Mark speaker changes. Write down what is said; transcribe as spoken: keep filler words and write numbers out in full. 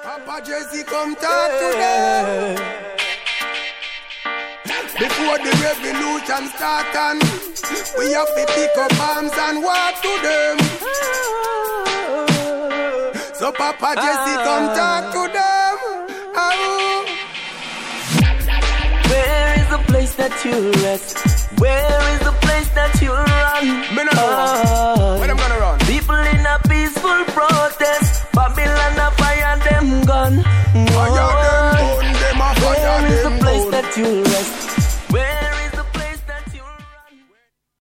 Speaker 1: Papa Jesse, come talk to them. Before the revolution start, and we have to pick up arms and walk to them. So Papa Jesse, come talk to them. Oh.
Speaker 2: Where is the place that you rest? Where is the place that you run?
Speaker 1: Me no know. Oh. Where I'm gonna run?
Speaker 2: People in a peaceful protest. Babylon a fire them gun.
Speaker 1: Fire them gun, them a fire them gun.
Speaker 2: Where is the place that you